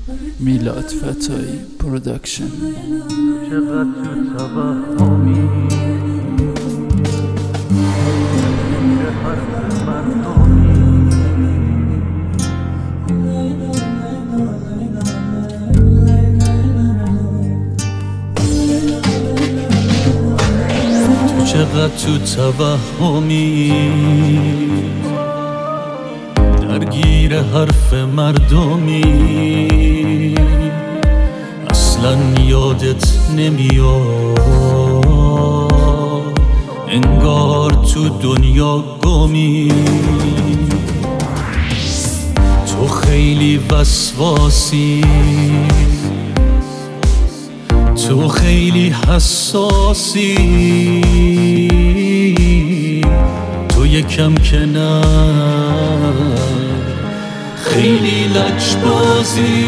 میلاد فتایی پروداکشن. چقدر تو توهمی که حرف مردمی تو چقدر تو توهمی درگیر حرف مردمی اصلا یادت نمیاد انگار تو دنیا گمی تو خیلی وسواسی تو خیلی حساسی تو یکم که نه خیلی لجبازی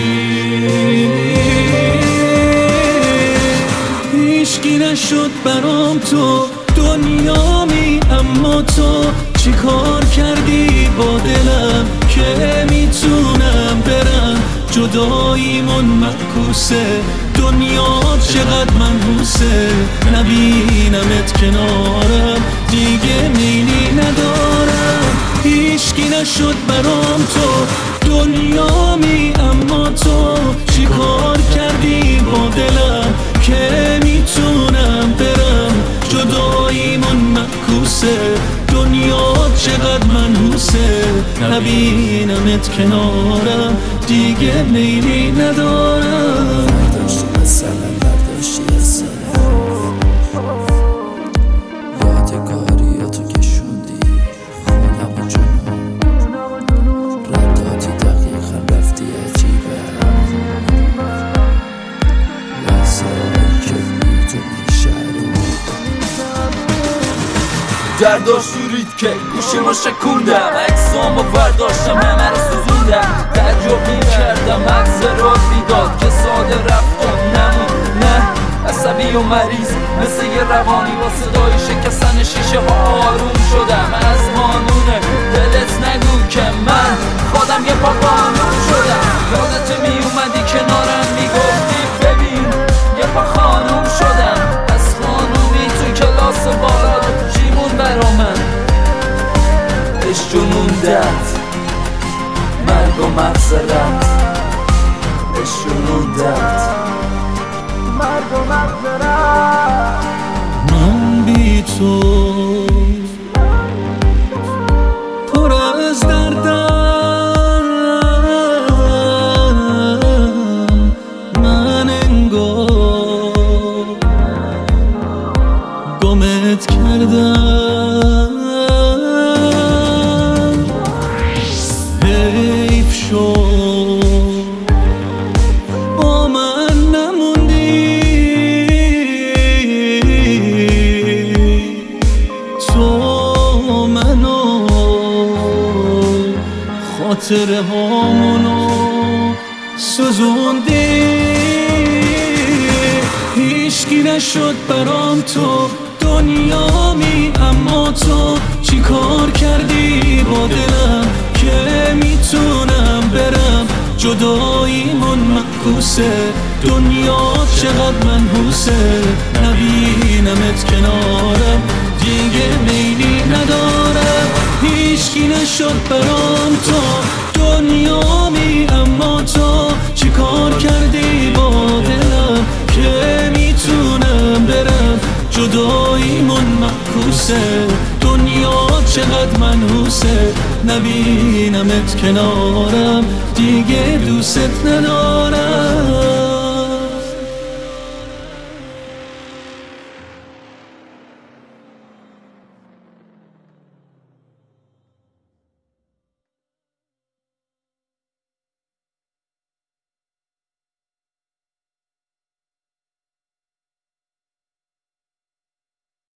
هیچکی نشد برام تو دنیامی اما تو چی کار کردی با دلم که میتونم برم جداییمون معکوسه دنیا چقدر منحوسه نبینمت کنارم دیگه میلی ندارم هیچکی نشد برام تو دنیامی اما تو چی کار کردی با دلم که میتونم برم جداییمون معکوسه دنیا چقدر منحوسه نبینمت کنارم دیگه میلی ندارم برداشتی مثلا برداشتی اصلا یادگاریاتو کشوندی خونم و جنون رداتی دقیقا رفتی عجیبه لحظه‌هایی که میدونی شهرو دردا شورید که گوشیمو شکوندم عکسامو برداشتم همه رو سوزوندم تعجب کردم عکس رو بیداد که ساده رفتم نمون نه عصبی و مریض مثل یه روانی با صدای شکستن شیشه ها آروم شدم از قانونه دلت نگو که من خودم یه پا قانون شدم یادت می اومدی کنارم میگفتی ببین یه پا خانوم شدم از خانومی تو کلاس بالا جیمون برا من اش جنوندت مرگ و مغزرت اش جنوندت مرگ و مغزرت من بی تو پر از دردم من انگار گمت کردم حیف شد با من نموندی تو منو خاطره هامونو سوزوندی هیچکی نشد برام تو دنیامی اما تو چی کار کردی با دلم که میتونم برم جداییمون معکوسه دنیا چقدر منحوسه نبینمت کنارم دیگه میلی ندارم هیچکی نشد برام تو دنیامی اما تو چی کار کردی با دلم که میتونم برم جداییمون معکوسه دنیا چقدر منحوسه نبینمت کنارم دیگه دوست ندارم